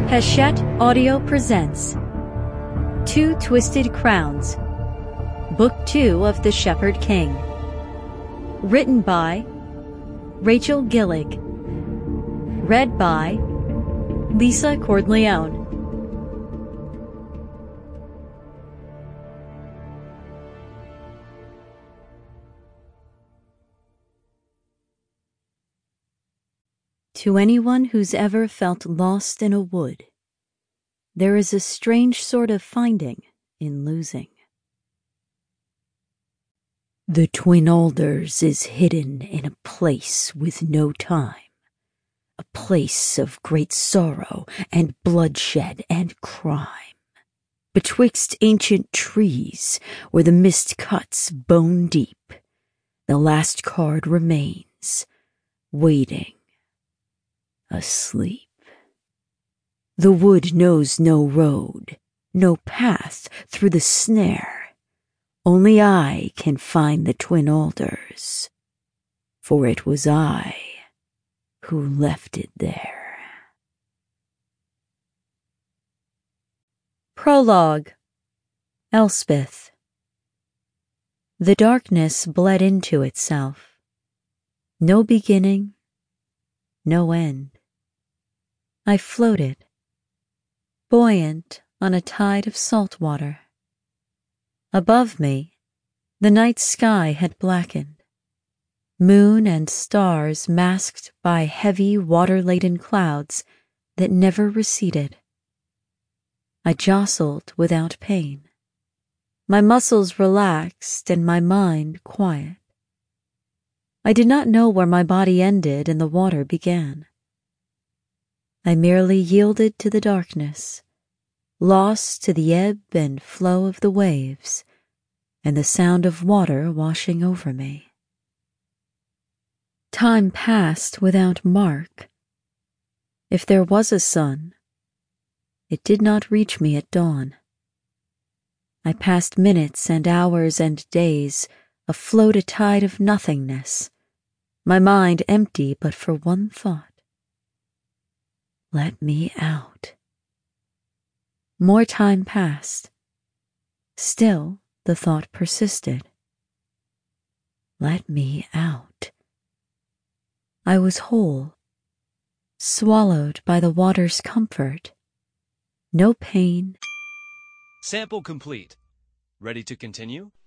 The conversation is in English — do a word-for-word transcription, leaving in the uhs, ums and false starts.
Hachette Audio presents Two Twisted Crowns, Book two of The Shepherd King. Written by Rachel Gillig. Read by Lisa Cordleone. To anyone who's ever felt lost in a wood, there is a strange sort of finding in losing. The Twin Alders is hidden in a place with no time, a place of great sorrow and bloodshed and crime. Betwixt ancient trees where the mist cuts bone deep, the last card remains, waiting, asleep. The wood knows no road, no path through the snare. Only I can find the Twin Alders, for it was I who left it there. Prologue. Elspeth. The darkness bled into itself. No beginning, no end. I floated, buoyant on a tide of salt water. Above me, the night sky had blackened, moon and stars masked by heavy water-laden clouds that never receded. I jostled without pain, my muscles relaxed and my mind quiet. I did not know where my body ended and the water began. I merely yielded to the darkness, lost to the ebb and flow of the waves and the sound of water washing over me. Time passed without mark. If there was a sun, it did not reach me at dawn. I passed minutes and hours and days afloat a tide of nothingness, my mind empty but for one thought. Let me out. More time passed. Still the thought persisted. Let me out. I was whole, swallowed by the water's comfort. No pain. Sample complete. Ready to continue?